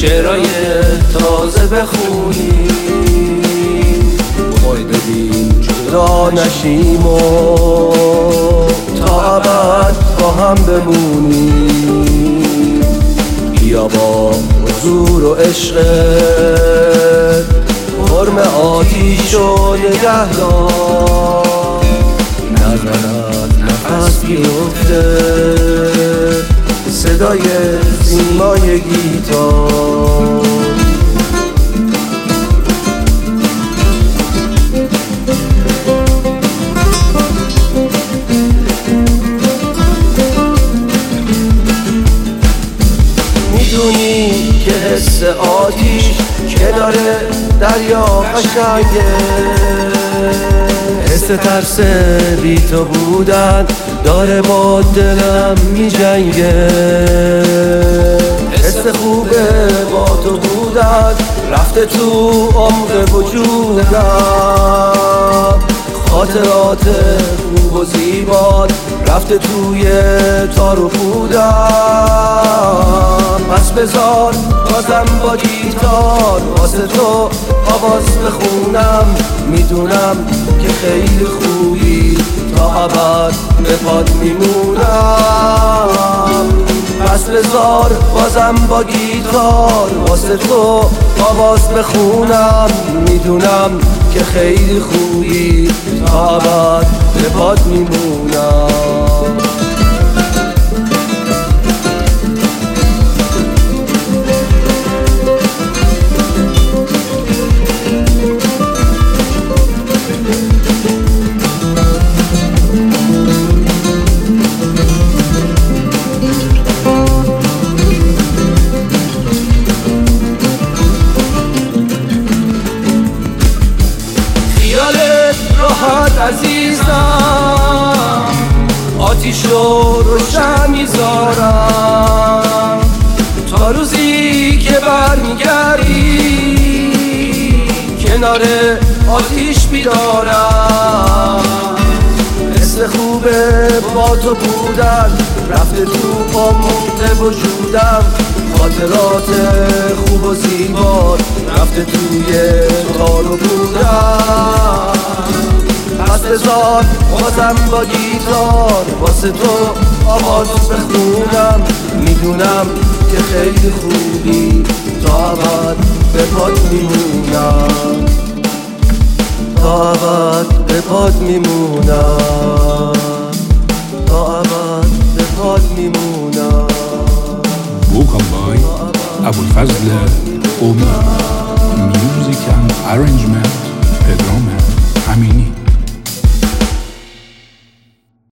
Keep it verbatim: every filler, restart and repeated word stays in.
شعرهای تازه بخونیم، وای بدیم جدا نشیم و تا ابد با هم بمونیم. بیا با حضور و عشقت حرم آتیش و نگهدار، نزند نفس بیفته صدای سیمای گیتار. میدونی که حس آتیش کنار دریا قشنگه، حس ترس بی تو بودن داره با دلم می جنگه، حس خوبه با تو بودن رفته تو عمق وجودم، خاطرات خوب و زیبات رفته توی تار و پودم. پس بذار بازم با گیتار واسه تو آواز بخونم، میدونم که خیلی خوبی تا ابد به پات میمونم. پس بذار بازم با گیتار واسه تو آواز بخونم، میدونم که خیلی خوبی تا ابد به پات میمونم. راحت عزیزم آتیش رو روشن میذارم، تا روزی که برمیگردی کنار آتیش بیدارم. حس خوبه با تو بودن رفته تو عمق وجودم، خاطرات خوب و زیبا رفته توی تار و پودم. پس بذار بازم با گیتار واسه تو آواز بخونم، میدونم که خیلی خوبی تا ابد به پات میمونم، تا ابد به پات میمونم، تا ابد به پات میمونم. بوکم بای ابوالفضل قومی.